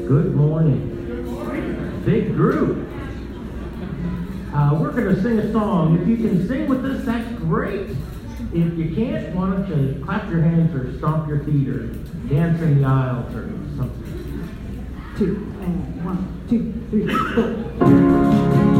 Good morning. Big group. We're going to sing a song. If you can sing with us, that's great. If you can't, why don't you clap your hands or stomp your feet or dance in the aisles or something. 2 and 1, 2, 3, 4.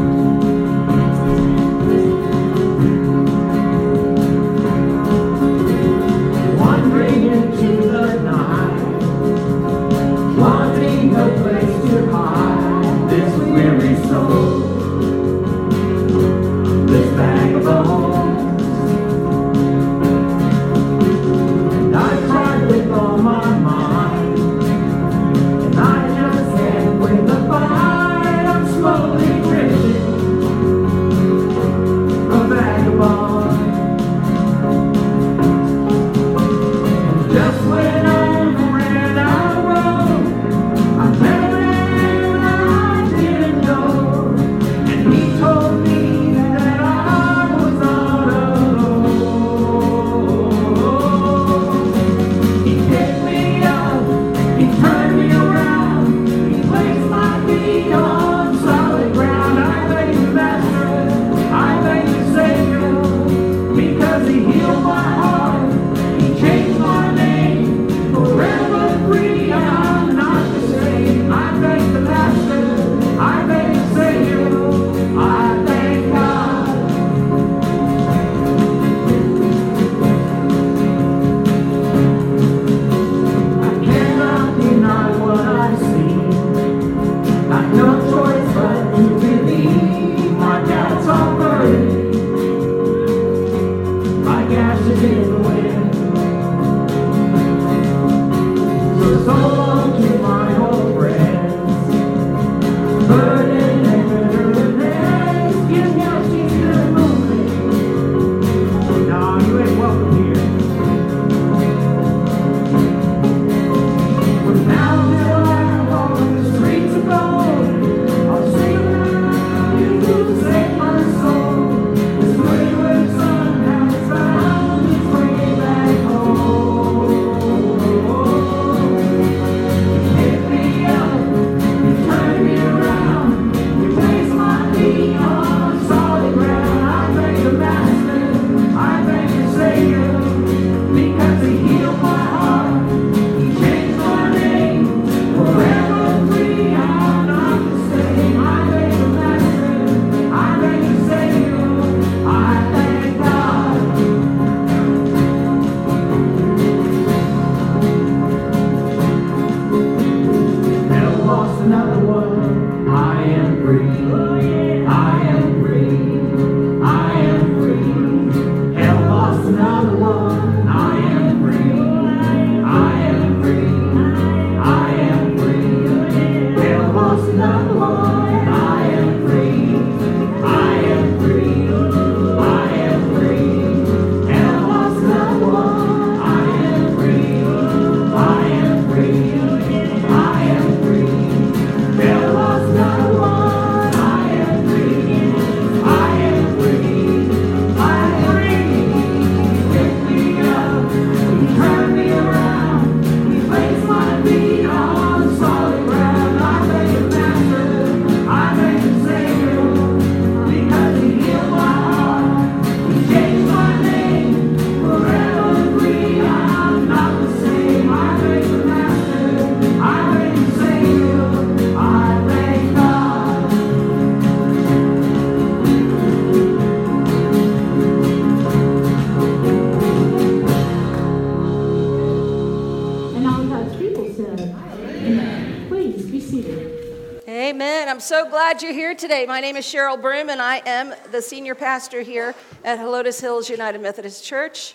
You're here today. My name is Cheryl Broom, and I am the senior pastor here at Helotes Hills United Methodist Church.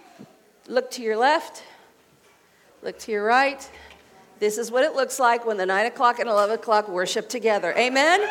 Look to your left. Look to your right. This is what it looks like when the 9 o'clock and 11 o'clock worship together. Amen?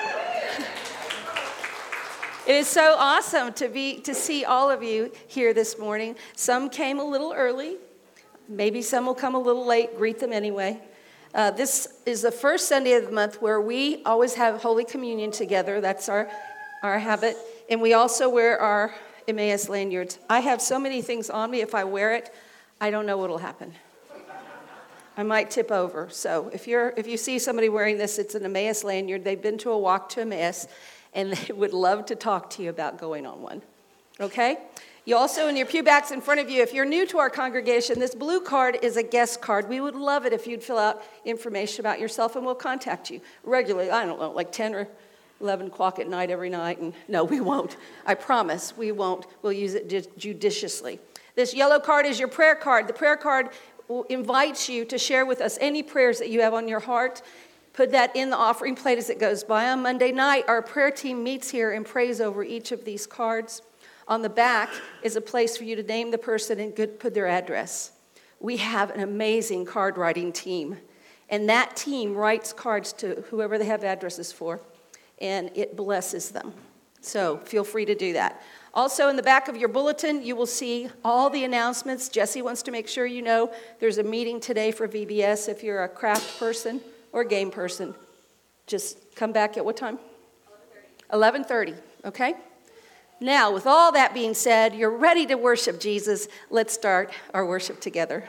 It is so awesome to see all of you here this morning. Some came a little early. Maybe some will come a little late. Greet them anyway. This is the first Sunday of the month where we always have Holy Communion together. That's our habit. And we also wear our Emmaus lanyards. I have so many things on me. If I wear it, I don't know what will happen. I might tip over. So if you see somebody wearing this, it's an Emmaus lanyard. They've been to a walk to Emmaus, and they would love to talk to you about going on one. Okay? You also, in your pew backs in front of you, if you're new to our congregation, this blue card is a guest card. We would love it if you'd fill out information about yourself, and we'll contact you regularly. I don't know, like 10 or 11 o'clock at night every night. And no, we won't. I promise we won't. We'll use it judiciously. This yellow card is your prayer card. The prayer card invites you to share with us any prayers that you have on your heart. Put that in the offering plate as it goes by. On Monday night, our prayer team meets here and prays over each of these cards. On the back is a place for you to name the person and put their address. We have an amazing card writing team, and that team writes cards to whoever they have addresses for, and it blesses them. So feel free to do that. Also, in the back of your bulletin, you will see all the announcements. Jesse wants to make sure you know there's a meeting today for VBS. If you're a craft person or game person, just come back at what time? 11:30, okay? Now, with all that being said, you're ready to worship Jesus. Let's start our worship together.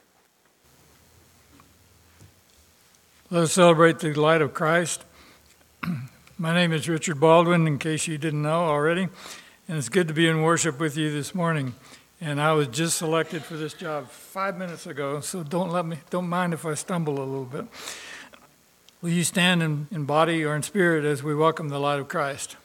Let us celebrate the light of Christ. My name is Richard Baldwin, in case you didn't know already, and it's good to be in worship with you this morning. And I was just selected for this job 5 minutes ago, so don't mind if I stumble a little bit. Will you stand in body or in spirit as we welcome the light of Christ?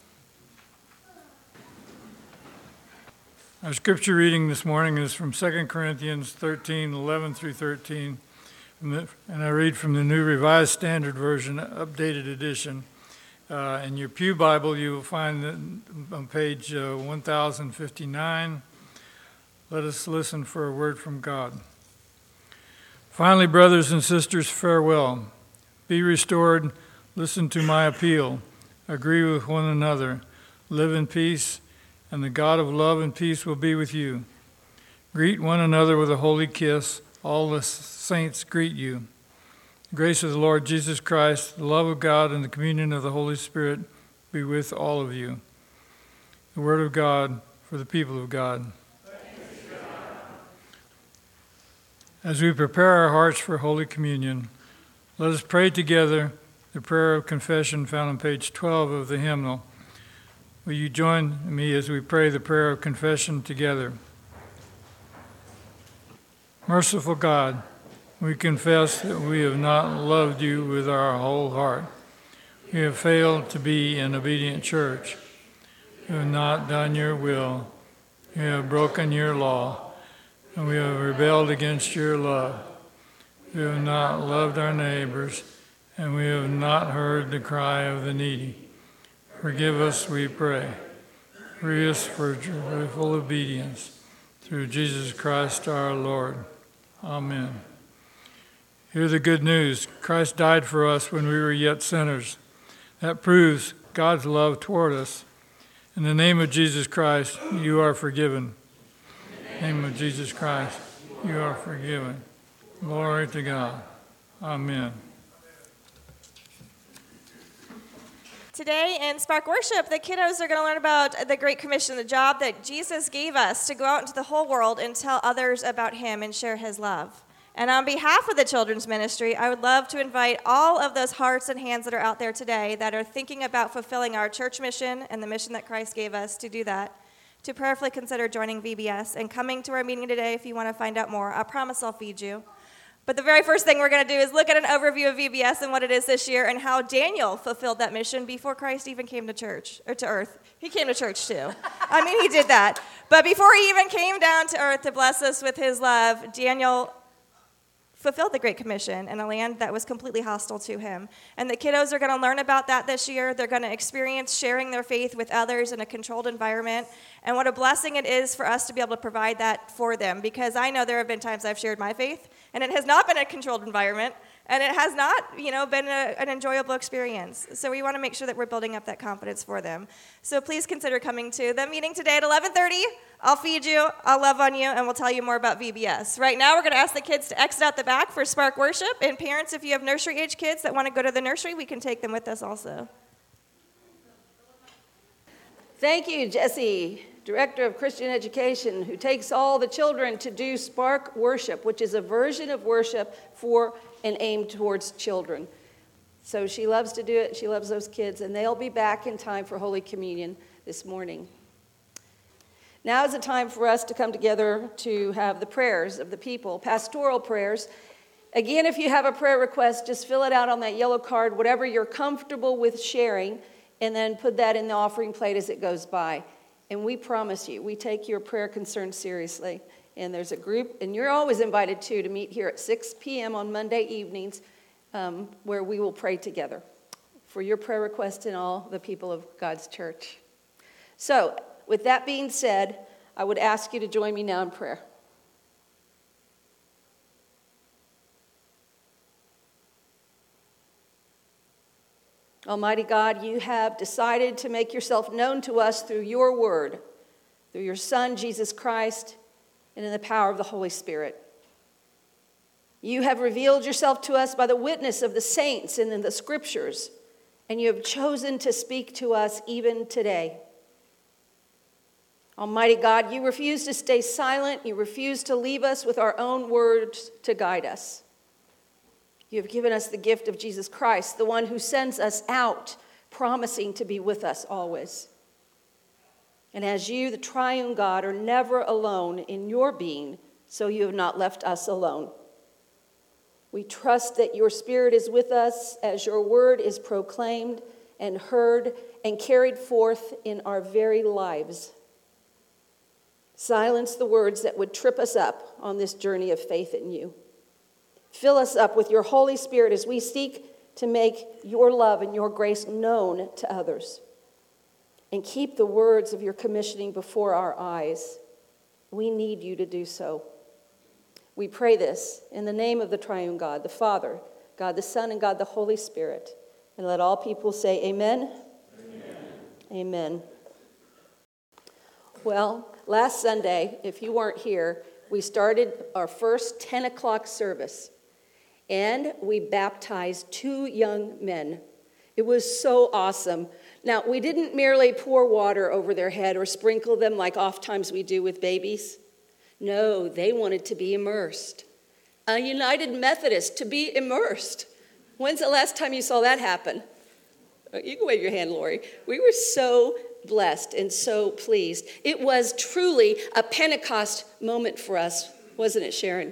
Our scripture reading this morning is from 2 Corinthians 13, 11 through 13, and I read from the New Revised Standard Version, updated edition. In your pew Bible, you will find that on page 1059. Let us listen for a word from God. Finally, brothers and sisters, farewell. Be restored. Listen to my appeal. Agree with one another. Live in peace, and the God of love and peace will be with you. Greet one another with a holy kiss. All the saints greet you. The grace of the Lord Jesus Christ, the love of God, and the communion of the Holy Spirit be with all of you. The word of God for the people of God. As we prepare our hearts for Holy Communion, let us pray together the prayer of confession found on page 12 of the hymnal. Will you join me as we pray the prayer of confession together? Merciful God, we confess that we have not loved you with our whole heart. We have failed to be an obedient church. We have not done your will. We have broken your law, and we have rebelled against your love. We have not loved our neighbors, and we have not heard the cry of the needy. Forgive us, we pray. Free us for joyful obedience. Through Jesus Christ our Lord. Amen. Hear the good news. Christ died for us when we were yet sinners. That proves God's love toward us. In the name of Jesus Christ, you are forgiven. In the name of Jesus Christ, you are forgiven. Glory to God. Amen. Today in Spark Worship, the kiddos are going to learn about the Great Commission, the job that Jesus gave us to go out into the whole world and tell others about him and share his love. And on behalf of the children's ministry, I would love to invite all of those hearts and hands that are out there today that are thinking about fulfilling our church mission and the mission that Christ gave us to do that, to prayerfully consider joining VBS and coming to our meeting today if you want to find out more. I promise I'll feed you. But the very first thing we're going to do is look at an overview of VBS and what it is this year and how Daniel fulfilled that mission before Christ even came to church, or to earth. He came to church too. I mean, he did that. But before he even came down to earth to bless us with his love, Daniel fulfilled the Great Commission in a land that was completely hostile to him. And the kiddos are going to learn about that this year. They're going to experience sharing their faith with others in a controlled environment. And what a blessing it is for us to be able to provide that for them, because I know there have been times I've shared my faith, and it has not been a controlled environment, and it has not, been an enjoyable experience. So we want to make sure that we're building up that confidence for them. So please consider coming to the meeting today at 11:30. I'll feed you, I'll love on you, and we'll tell you more about VBS. Right now, we're going to ask the kids to exit out the back for Spark Worship. And parents, if you have nursery-age kids that want to go to the nursery, we can take them with us also. Thank you, Jesse. Director of Christian Education, who takes all the children to do Spark Worship, which is a version of worship for and aimed towards children. So she loves to do it. She loves those kids, and they'll be back in time for Holy Communion this morning. Now is the time for us to come together to have the prayers of the people, pastoral prayers. Again, if you have a prayer request, just fill it out on that yellow card, whatever you're comfortable with sharing, and then put that in the offering plate as it goes by. And we promise you, we take your prayer concerns seriously. And there's a group, and you're always invited to meet here at 6 p.m. on Monday evenings, where we will pray together for your prayer request and all the people of God's church. So, with that being said, I would ask you to join me now in prayer. Almighty God, you have decided to make yourself known to us through your word, through your Son, Jesus Christ, and in the power of the Holy Spirit. You have revealed yourself to us by the witness of the saints and in the scriptures, and you have chosen to speak to us even today. Almighty God, you refuse to stay silent. You refuse to leave us with our own words to guide us. You have given us the gift of Jesus Christ, the one who sends us out, promising to be with us always. And as you, the triune God, are never alone in your being, so you have not left us alone. We trust that your Spirit is with us as your word is proclaimed and heard and carried forth in our very lives. Silence the words that would trip us up on this journey of faith in you. Fill us up with your Holy Spirit as we seek to make your love and your grace known to others. And keep the words of your commissioning before our eyes. We need you to do so. We pray this in the name of the triune God, the Father, God the Son, and God the Holy Spirit. And let all people say amen. Amen. Amen. Well, last Sunday, if you weren't here, we started our first 10 o'clock service. And we baptized 2 young men. It was so awesome. Now, we didn't merely pour water over their head or sprinkle them like oftentimes we do with babies. No, they wanted to be immersed. A United Methodist to be immersed. When's the last time you saw that happen? You can wave your hand, Lori. We were so blessed and so pleased. It was truly a Pentecost moment for us, wasn't it, Sharon?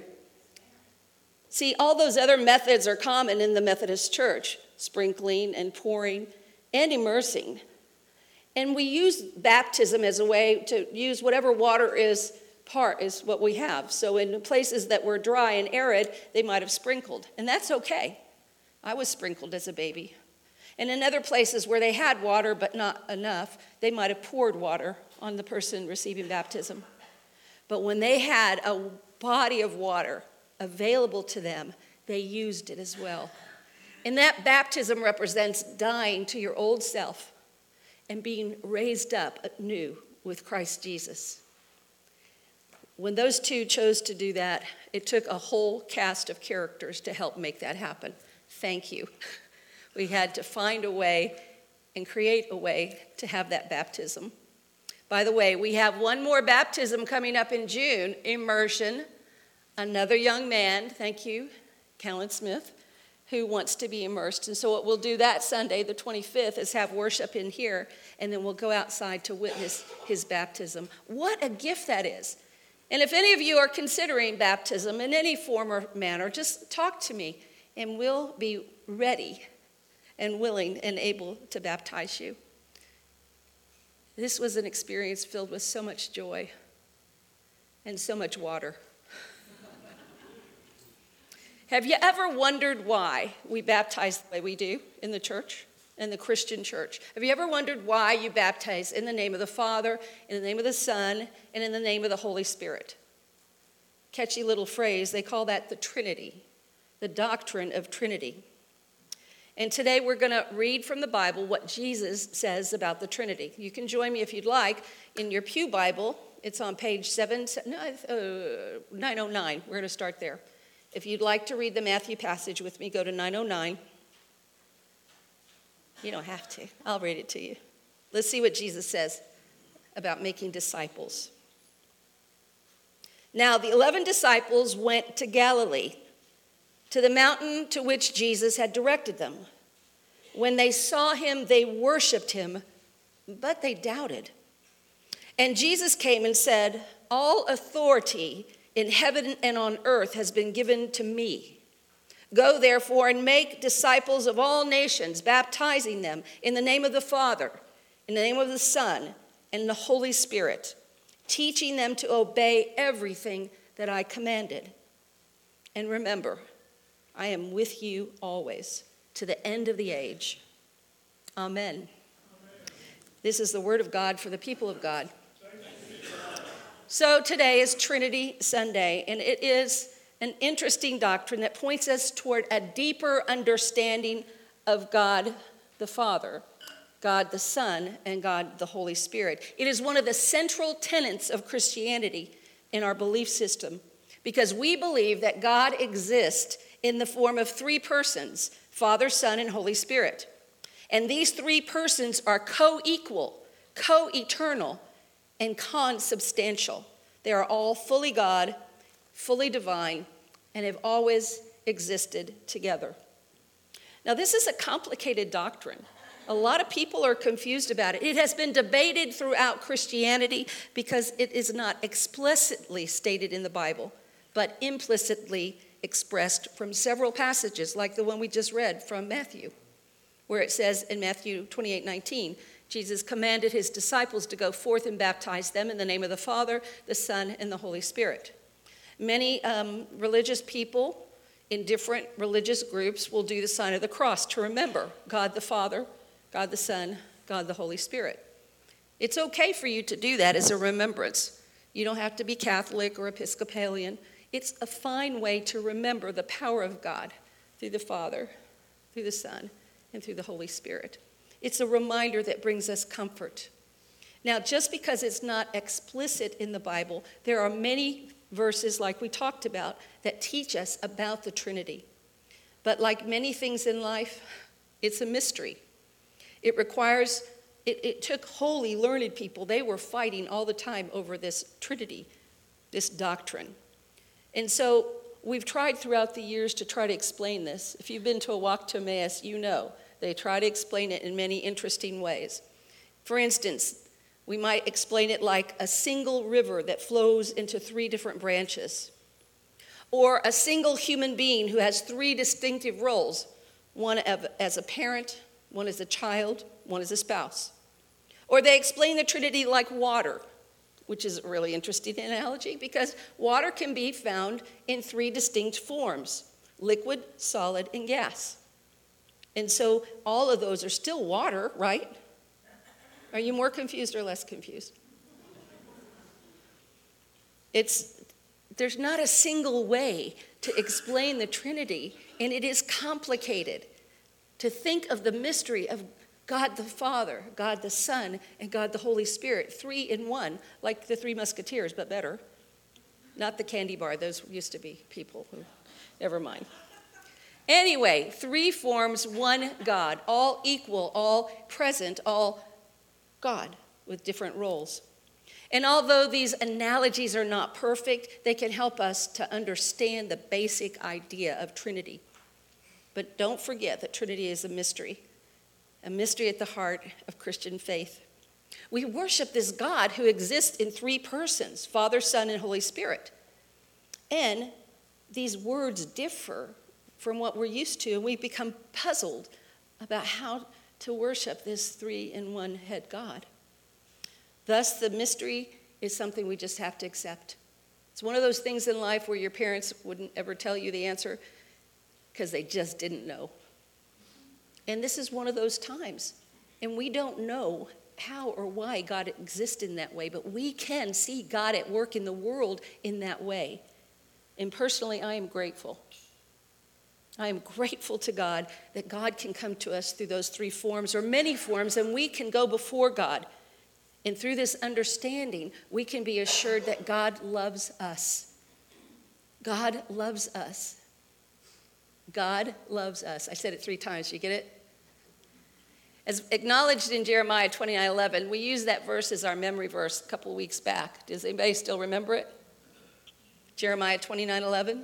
See, all those other methods are common in the Methodist Church, sprinkling and pouring and immersing. And we use baptism as a way to use whatever water is what we have. So in places that were dry and arid, they might have sprinkled, and that's okay. I was sprinkled as a baby. And in other places where they had water but not enough, they might have poured water on the person receiving baptism. But when they had a body of water available to them, they used it as well. And that baptism represents dying to your old self and being raised up anew with Christ Jesus. When those two chose to do that, it took a whole cast of characters to help make that happen. Thank you. We had to find a way and create a way to have that baptism. By the way, we have one more baptism coming up in June, immersion. Another young man, thank you, Callan Smith, who wants to be immersed. And so what we'll do that Sunday, the 25th, is have worship in here, and then we'll go outside to witness his baptism. What a gift that is. And if any of you are considering baptism in any form or manner, just talk to me, and we'll be ready and willing and able to baptize you. This was an experience filled with so much joy and so much water. Have you ever wondered why we baptize the way we do in the church, in the Christian church? Have you ever wondered why you baptize in the name of the Father, in the name of the Son, and in the name of the Holy Spirit? Catchy little phrase, they call that the Trinity, the doctrine of Trinity. And today we're going to read from the Bible what Jesus says about the Trinity. You can join me if you'd like in your pew Bible. It's on page 909. We're going to start there. If you'd like to read the Matthew passage with me, go to 909. You don't have to. I'll read it to you. Let's see what Jesus says about making disciples. Now, the 11 disciples went to Galilee, to the mountain to which Jesus had directed them. When they saw him, they worshiped him, but they doubted. And Jesus came and said, "All authority in heaven and on earth has been given to me. Go, therefore, and make disciples of all nations, baptizing them in the name of the Father, in the name of the Son, and the Holy Spirit, teaching them to obey everything that I commanded. And remember, I am with you always, to the end of the age." Amen. Amen. This is the word of God for the people of God. So today is Trinity Sunday, and it is an interesting doctrine that points us toward a deeper understanding of God the Father, God the Son, and God the Holy Spirit. It is one of the central tenets of Christianity in our belief system, because we believe that God exists in the form of three persons, Father, Son, and Holy Spirit. And these three persons are co-equal, co-eternal, and consubstantial. They are all fully God, fully divine, and have always existed together. Now, this is a complicated doctrine. A lot of people are confused about it. It has been debated throughout Christianity because it is not explicitly stated in the Bible, but implicitly expressed from several passages, like the one we just read from Matthew, where it says in Matthew 28:19, Jesus commanded his disciples to go forth and baptize them in the name of the Father, the Son, and the Holy Spirit. Many religious people in different religious groups will do the sign of the cross to remember God the Father, God the Son, God the Holy Spirit. It's okay for you to do that as a remembrance. You don't have to be Catholic or Episcopalian. It's a fine way to remember the power of God through the Father, through the Son, and through the Holy Spirit. It's a reminder that brings us comfort. Now, just because it's not explicit in the Bible, there are many verses, like we talked about, that teach us about the Trinity. But like many things in life, it's a mystery. It took holy, learned people. They were fighting all the time over this Trinity, this doctrine. And so we've tried throughout the years to try to explain this. If you've been to a walk to Emmaus, you know they try to explain it in many interesting ways. For instance, we might explain it like a single river that flows into three different branches, or a single human being who has three distinctive roles, one as a parent, one as a child, one as a spouse. Or they explain the Trinity like water, which is a really interesting analogy because water can be found in three distinct forms: liquid, solid, and gas. And so all of those are still water, right? Are you more confused or less confused? There's not a single way to explain the Trinity, and it is complicated to think of the mystery of God the Father, God the Son, and God the Holy Spirit, three in one, like the Three Musketeers, but better. Not the candy bar, those used to be people who, never mind. Anyway, three forms, one God, all equal, all present, all God with different roles. And although these analogies are not perfect, they can help us to understand the basic idea of Trinity. But don't forget that Trinity is a mystery at the heart of Christian faith. We worship this God who exists in three persons, Father, Son, and Holy Spirit. And these words differ from what we're used to, and we've become puzzled about how to worship this three-in-one head God. Thus, the mystery is something we just have to accept. It's one of those things in life where your parents wouldn't ever tell you the answer because they just didn't know. And this is one of those times. And we don't know how or why God exists in that way, but we can see God at work in the world in that way. And personally, I am grateful. I am grateful to God that God can come to us through those three forms or many forms, and we can go before God. And through this understanding, we can be assured that God loves us. God loves us. God loves us. I said it 3 times. You get it? As acknowledged in Jeremiah 29:11, we used that verse as our memory verse a couple weeks back. Does anybody still remember it? Jeremiah 29:11.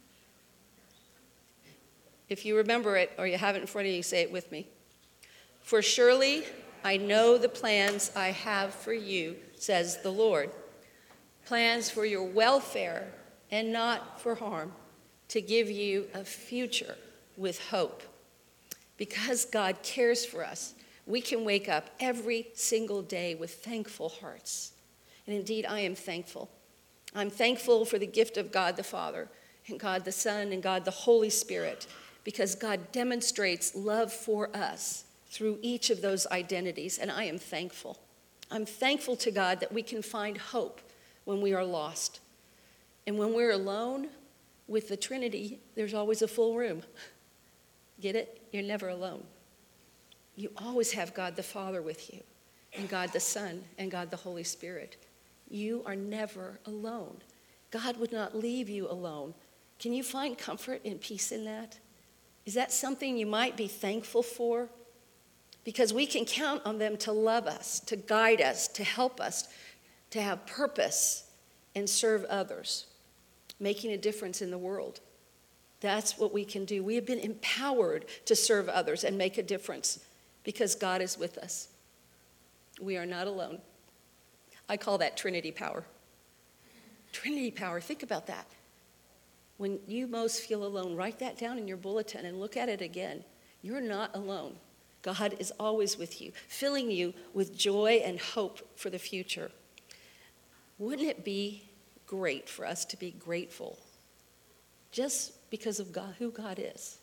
If you remember it or you have it in front of you, say it with me. For surely I know the plans I have for you, says the Lord. Plans for your welfare and not for harm, to give you a future with hope. Because God cares for us, we can wake up every single day with thankful hearts. And indeed, I am thankful. I'm thankful for the gift of God the Father, and God the Son, and God the Holy Spirit, because God demonstrates love for us through each of those identities, and I am thankful. I'm thankful to God that we can find hope when we are lost. And when we're alone with the Trinity, there's always a full room. Get it? You're never alone. You always have God the Father with you, and God the Son, and God the Holy Spirit. You are never alone. God would not leave you alone. Can you find comfort and peace in that? Is that something you might be thankful for? Because we can count on them to love us, to guide us, to help us, to have purpose and serve others, making a difference in the world. That's what we can do. We have been empowered to serve others and make a difference because God is with us. We are not alone. I call that Trinity power. Trinity power, think about that. When you most feel alone, write that down in your bulletin and look at it again. You're not alone. God is always with you, filling you with joy and hope for the future. Wouldn't it be great for us to be grateful just because of God, who God is?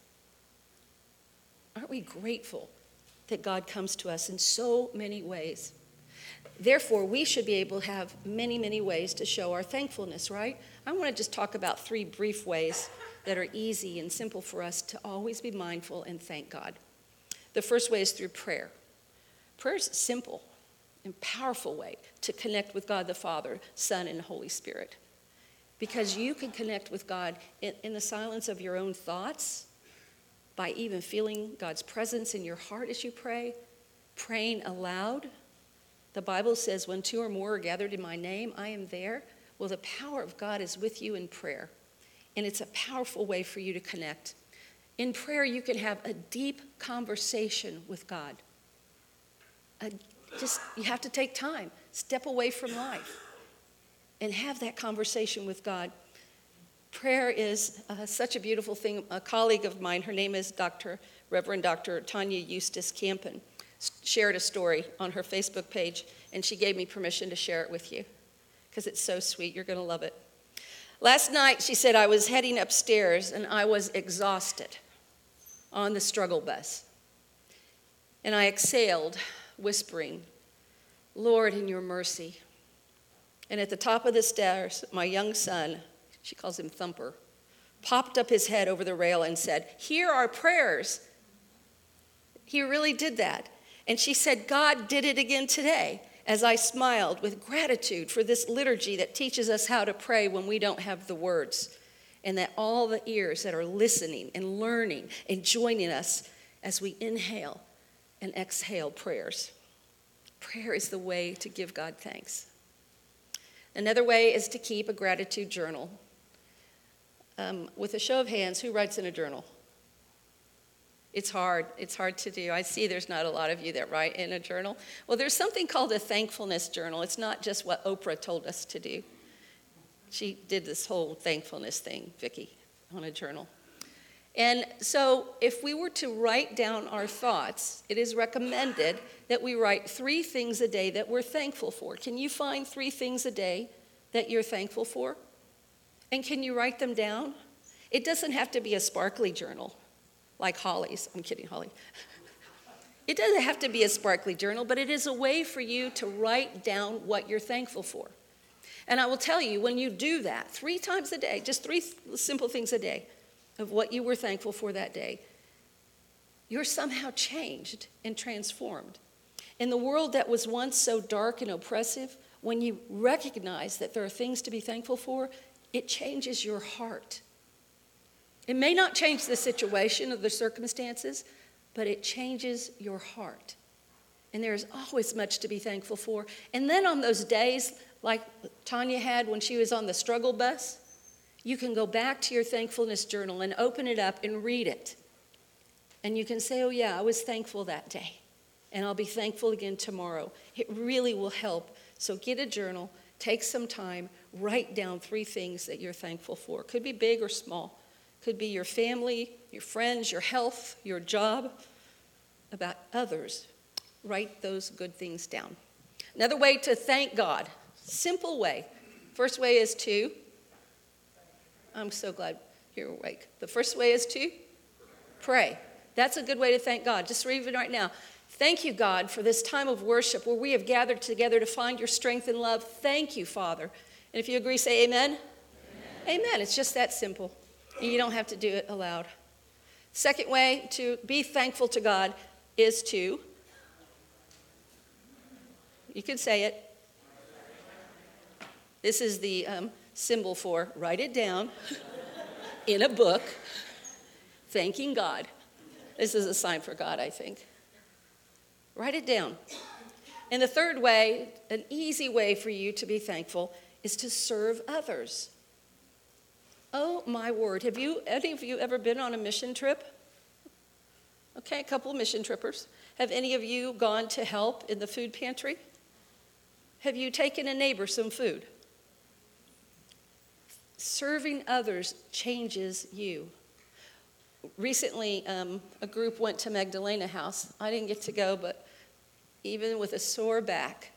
Aren't we grateful that God comes to us in so many ways? Therefore, we should be able to have many, many ways to show our thankfulness, right? I want to just talk about 3 brief ways that are easy and simple for us to always be mindful and thank God. The first way is through prayer. Prayer is a simple and powerful way to connect with God the Father, Son, and Holy Spirit. Because you can connect with God in the silence of your own thoughts, by even feeling God's presence in your heart as you pray, praying aloud. The Bible says, when 2 or more are gathered in my name, I am there. Well, the power of God is with you in prayer. And it's a powerful way for you to connect. In prayer, you can have a deep conversation with God. You have to take time, step away from life, and have that conversation with God. Prayer is such a beautiful thing. A colleague of mine, her name is Reverend Dr. Tanya Eustace Campen, shared a story on her Facebook page, and she gave me permission to share it with you because it's so sweet. You're going to love it. Last night, she said, I was heading upstairs, and I was exhausted on the struggle bus. And I exhaled, whispering, Lord, in your mercy. And at the top of the stairs, my young son, she calls him Thumper, popped up his head over the rail and said, hear our prayers. He really did that. And she said, God did it again today, as I smiled with gratitude for this liturgy that teaches us how to pray when we don't have the words, and that all the ears that are listening and learning and joining us as we inhale and exhale prayers. Prayer is the way to give God thanks. Another way is to keep a gratitude journal. With a show of hands, who writes in a journal? It's hard. It's hard to do. I see there's not a lot of you that write in a journal. Well, there's something called a thankfulness journal. It's not just what Oprah told us to do. She did this whole thankfulness thing, Vicki, on a journal. And so if we were to write down our thoughts, it is recommended that we write 3 things a day that we're thankful for. Can you find 3 things a day that you're thankful for? And can you write them down? It doesn't have to be a sparkly journal like Holly's. I'm kidding, Holly. It doesn't have to be a sparkly journal, but it is a way for you to write down what you're thankful for. And I will tell you, when you do that 3 times a day, just 3 simple things a day of what you were thankful for that day, you're somehow changed and transformed. In the world that was once so dark and oppressive, when you recognize that there are things to be thankful for, it changes your heart. It may not change the situation or the circumstances, but it changes your heart. And there's always much to be thankful for. And then on those days, like Tanya had when she was on the struggle bus, you can go back to your thankfulness journal and open it up and read it. And you can say, oh yeah, I was thankful that day. And I'll be thankful again tomorrow. It really will help. So get a journal, take some time, write down 3 things that you're thankful for. Could be big or small. Could be your family, your friends, your health, your job. About others, write those good things down. Another way to thank God, simple way. First way is to, I'm so glad you're awake. The first way is to pray. That's a good way to thank God. Just read it right now. Thank you, God, for this time of worship where we have gathered together to find your strength and love. Thank you, Father. And if you agree, say amen. Amen. Amen. It's just that simple. You don't have to do it aloud. Second way to be thankful to God is to, you can say it. This is the symbol for write it down in a book, thanking God. This is a sign for God, I think. Write it down. And the third way, an easy way for you to be thankful, is to serve others. Oh my word, have any of you ever been on a mission trip? Okay, a couple of mission trippers. Have any of you gone to help in the food pantry? Have you taken a neighbor some food? Serving others changes you. Recently, a group went to Magdalena House. I didn't get to go, but even with a sore back,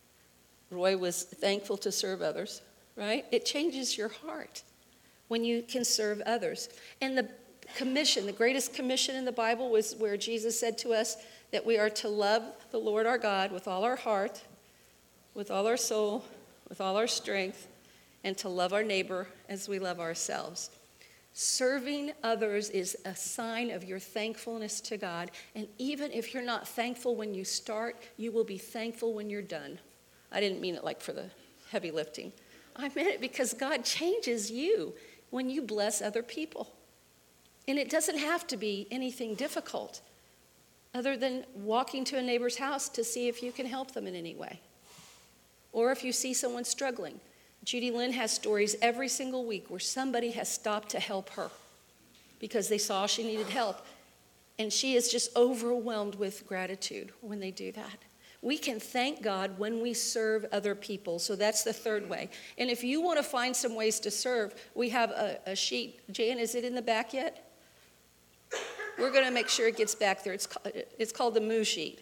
Roy was thankful to serve others, right? It changes your heart when you can serve others. And the commission, the greatest commission in the Bible was where Jesus said to us that we are to love the Lord our God with all our heart, with all our soul, with all our strength, and to love our neighbor as we love ourselves. Serving others is a sign of your thankfulness to God. And even if you're not thankful when you start, you will be thankful when you're done. I didn't mean it like for the heavy lifting. I meant it because God changes you when you bless other people. And it doesn't have to be anything difficult other than walking to a neighbor's house to see if you can help them in any way. Or if you see someone struggling. Judy Lynn has stories every single week where somebody has stopped to help her because they saw she needed help. And she is just overwhelmed with gratitude when they do that. We can thank God when we serve other people. So that's the third way. And if you want to find some ways to serve, we have a sheet. Jan, is it in the back yet? We're going to make sure it gets back there. It's called the MOO sheet.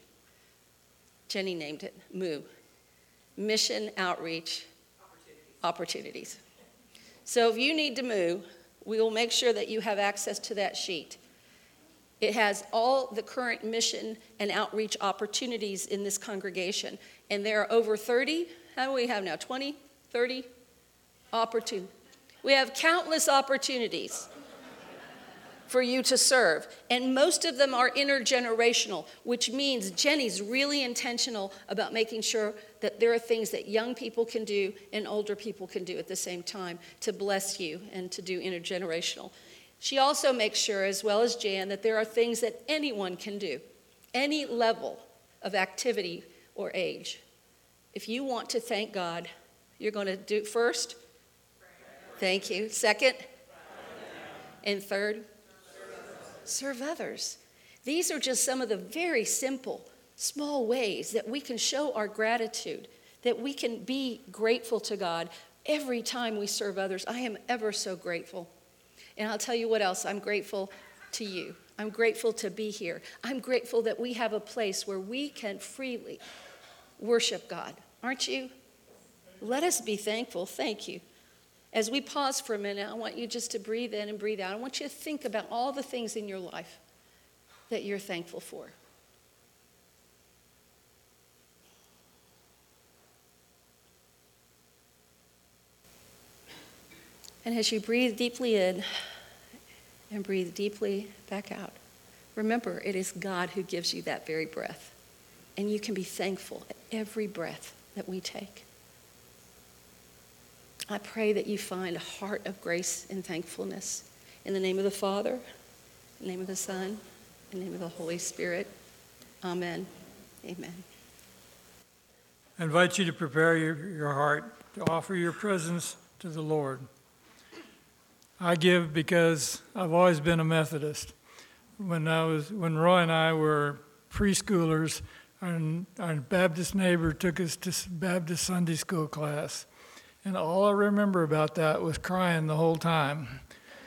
Jenny named it, MOO. Mission Outreach Opportunities. So if you need to move, we will make sure that you have access to that sheet. It has all the current mission and outreach opportunities in this congregation. And there are over 30, how do we have now, 20, 30 opportunities? We have countless opportunities for you to serve. And most of them are intergenerational, which means Jenny's really intentional about making sure that there are things that young people can do and older people can do at the same time to bless you and to do intergenerational. She also makes sure, as well as Jan, that there are things that anyone can do, any level of activity or age. If you want to thank God, you're going to do first, thank you. Second, and third, serve others. These are just some of the very simple, small ways that we can show our gratitude, that we can be grateful to God every time we serve others. I am ever so grateful. And I'll tell you what else, I'm grateful to you. I'm grateful to be here. I'm grateful that we have a place where we can freely worship God. Aren't you? Let us be thankful. Thank you. As we pause for a minute, I want you just to breathe in and breathe out. I want you to think about all the things in your life that you're thankful for. And as you breathe deeply in and breathe deeply back out, remember, it is God who gives you that very breath. And you can be thankful at every breath that we take. I pray that you find a heart of grace and thankfulness. In the name of the Father, in the name of the Son, in the name of the Holy Spirit. Amen. Amen. I invite you to prepare your heart to offer your presence to the Lord. I give because I've always been a Methodist. When Roy and I were preschoolers, our Baptist neighbor took us to Baptist Sunday school class. And all I remember about that was crying the whole time.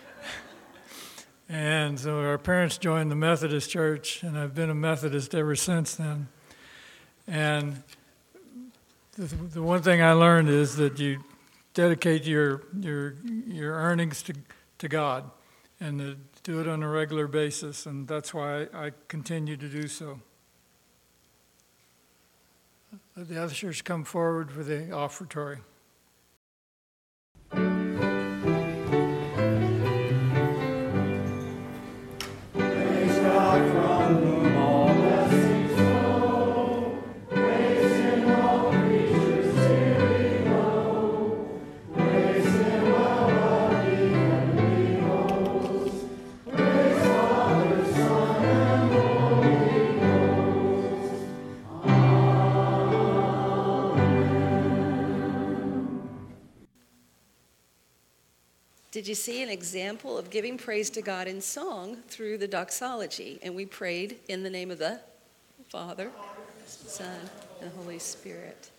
And so our parents joined the Methodist church, and I've been a Methodist ever since then. And the one thing I learned is that you dedicate your earnings to God, and to do it on a regular basis, and that's why I continue to do so. Let the ushers come forward for the offertory. Did you see an example of giving praise to God in song through the doxology? And we prayed in the name of the Father, Son, and Holy Spirit.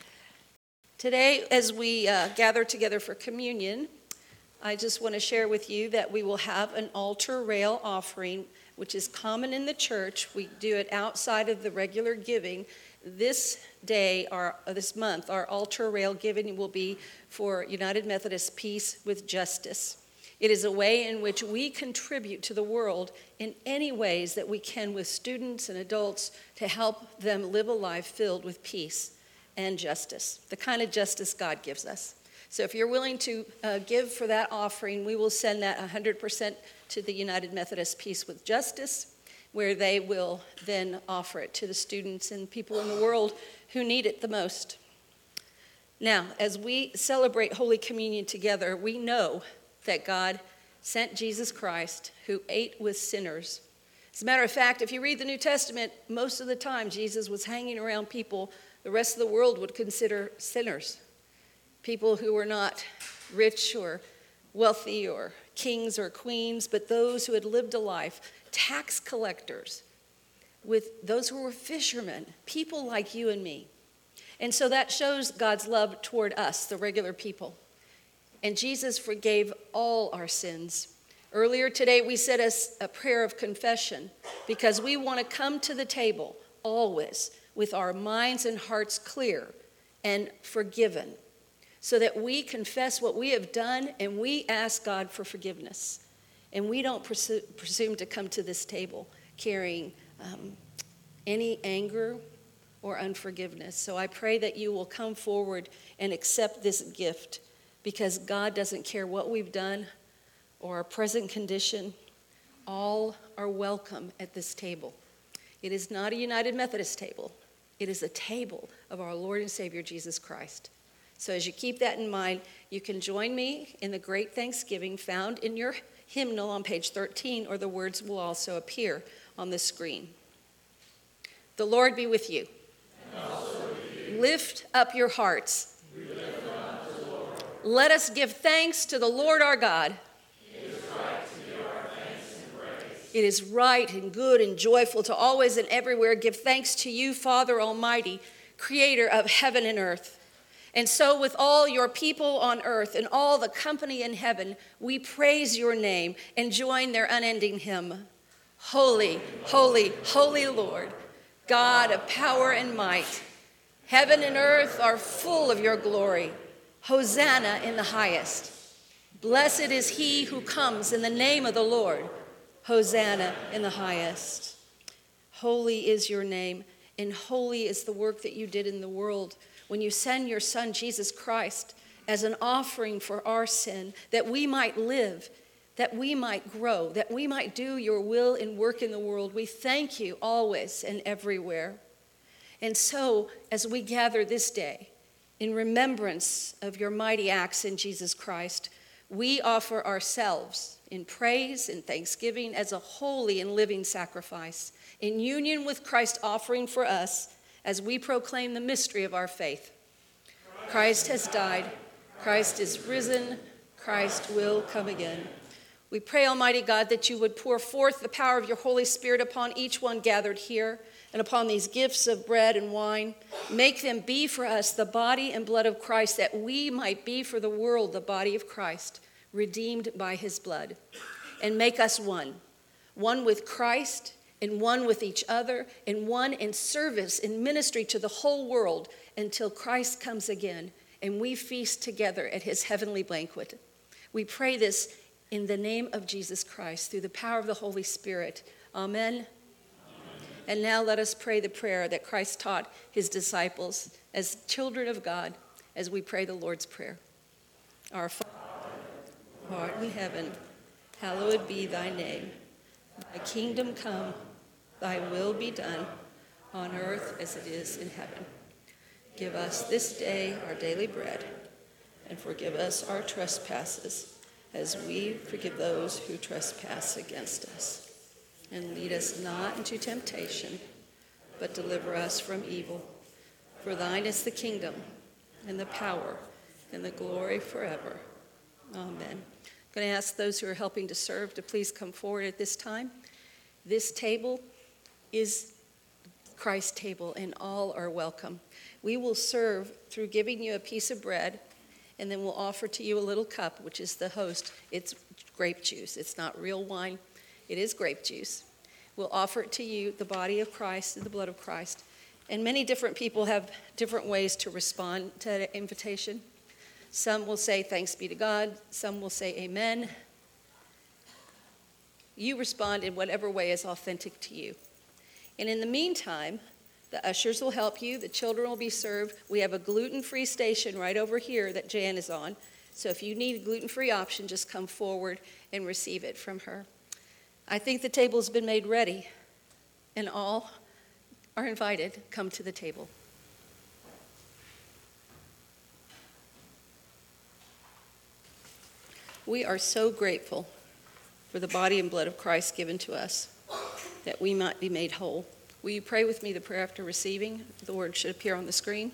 Today, as we gather together for communion, I just want to share with you that we will have an altar rail offering, which is common in the church. We do it outside of the regular giving. This day, this month, our altar rail giving will be for United Methodist Peace with Justice. It is a way in which we contribute to the world in any ways that we can with students and adults to help them live a life filled with peace and justice, the kind of justice God gives us. So if you're willing to give for that offering, we will send that 100% to the United Methodist Peace with Justice, where they will then offer it to the students and people in the world who need it the most. Now, as we celebrate Holy Communion together, we know that God sent Jesus Christ, who ate with sinners. As a matter of fact, if you read the New Testament, most of the time Jesus was hanging around people the rest of the world would consider sinners, people who were not rich or wealthy or kings or queens, but those who had lived a life, tax collectors, with those who were fishermen, people like you and me. And so that shows God's love toward us, the regular people. And Jesus forgave all our sins. Earlier today, we said a prayer of confession because we want to come to the table always with our minds and hearts clear and forgiven so that we confess what we have done and we ask God for forgiveness. And we don't presume to come to this table carrying any anger or unforgiveness. So I pray that you will come forward and accept this gift because God doesn't care what we've done or our present condition. All are welcome at this table. It is not a United Methodist table. It is a table of our Lord and Savior Jesus Christ. So as you keep that in mind, you can join me in the great thanksgiving found in your hymnal on page 13, or the words will also appear on the screen. The Lord be with you. And also with you. Lift up your hearts. We lift them up to the Lord. Let us give thanks to the Lord our God. It is right to give our thanks and praise. It is right and good and joyful to always and everywhere give thanks to you, Father Almighty, creator of heaven and earth. And so with all your people on earth and all the company in heaven, we praise your name and join their unending hymn. Holy, holy, holy Lord, God of power and might. Heaven and earth are full of your glory. Hosanna in the highest. Blessed is he who comes in the name of the Lord. Hosanna in the highest. Holy is your name, and holy is the work that you did in the world when you send your Son, Jesus Christ, as an offering for our sin, that we might live, that we might grow, that we might do your will and work in the world. We thank you always and everywhere. And so, as we gather this day in remembrance of your mighty acts in Jesus Christ, we offer ourselves in praise and thanksgiving as a holy and living sacrifice, in union with Christ offering for us as we proclaim the mystery of our faith. Christ has died. Christ is risen. Christ will come again. We pray, Almighty God, that you would pour forth the power of your Holy Spirit upon each one gathered here and upon these gifts of bread and wine. Make them be for us the body and blood of Christ, that we might be for the world the body of Christ, redeemed by his blood. And make us one with Christ and one with each other, and one in service and ministry to the whole world until Christ comes again and we feast together at his heavenly banquet. We pray this in the name of Jesus Christ, through the power of the Holy Spirit. Amen. And now let us pray the prayer that Christ taught his disciples as children of God, as we pray the Lord's Prayer. Our Father, who art in heaven, hallowed be thy name. Thy kingdom come, thy will be done, on earth as it is in heaven. Give us this day our daily bread, and forgive us our trespasses, as we forgive those who trespass against us. And lead us not into temptation, but deliver us from evil. For thine is the kingdom, and the power, and the glory forever. Amen. I'm going to ask those who are helping to serve to please come forward at this time. This table is Christ's table, and all are welcome. We will serve through giving you a piece of bread, and then we'll offer to you a little cup, which is the host. It's grape juice. It's not real wine. It is grape juice. We'll offer it to you, the body of Christ and the blood of Christ. And many different people have different ways to respond to that invitation. Some will say, thanks be to God. Some will say, amen. You respond in whatever way is authentic to you. And in the meantime, the ushers will help you. The children will be served. We have a gluten-free station right over here that Jan is on. So if you need a gluten-free option, just come forward and receive it from her. I think the table has been made ready, and all are invited. Come to the table. We are so grateful for the body and blood of Christ given to us, that we might be made whole. Will you pray with me the prayer after receiving? The word should appear on the screen.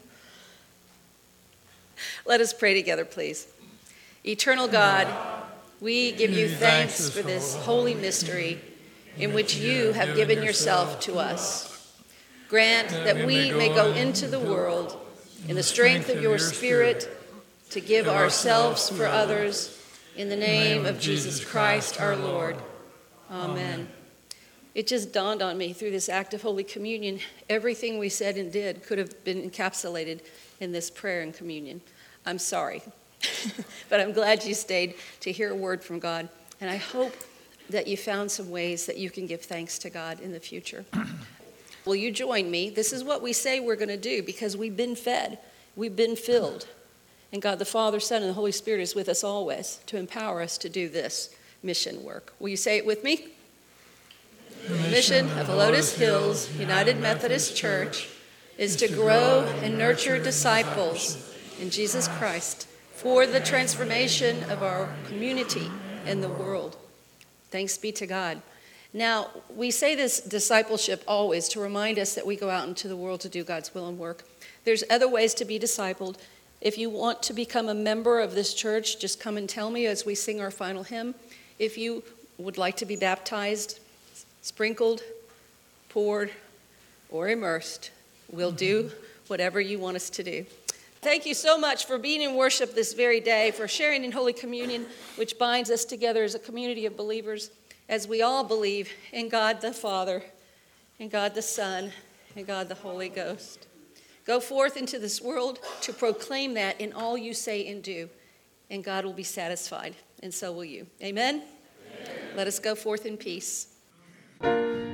Let us pray together, please. Eternal God, we give you thanks for this holy mystery in which you have given yourself to us. Grant that we may go into the world in the strength of your Spirit to give ourselves for others, in the name of Jesus Christ our Lord. Amen. It just dawned on me through this act of Holy Communion, everything we said and did could have been encapsulated in this prayer and communion. I'm sorry, but I'm glad you stayed to hear a word from God. And I hope that you found some ways that you can give thanks to God in the future. Will you join me? This is what we say we're going to do, because we've been fed, we've been filled. And God the Father, Son, and the Holy Spirit is with us always to empower us to do this mission work. Will you say it with me? The mission of Helotes Hills United Methodist Church is to grow and nurture disciples in Jesus Christ for the transformation of our community and the world. Thanks be to God. Now, we say this discipleship always to remind us that we go out into the world to do God's will and work. There's other ways to be discipled. If you want to become a member of this church, just come and tell me as we sing our final hymn. If you would like to be baptized, sprinkled, poured, or immersed, we'll do whatever you want us to do. Thank you so much for being in worship this very day, for sharing in Holy Communion, which binds us together as a community of believers, as we all believe in God the Father, in God the Son, and God the Holy Ghost. Go forth into this world to proclaim that in all you say and do, and God will be satisfied, and so will you. Amen? Amen. Let us go forth in peace.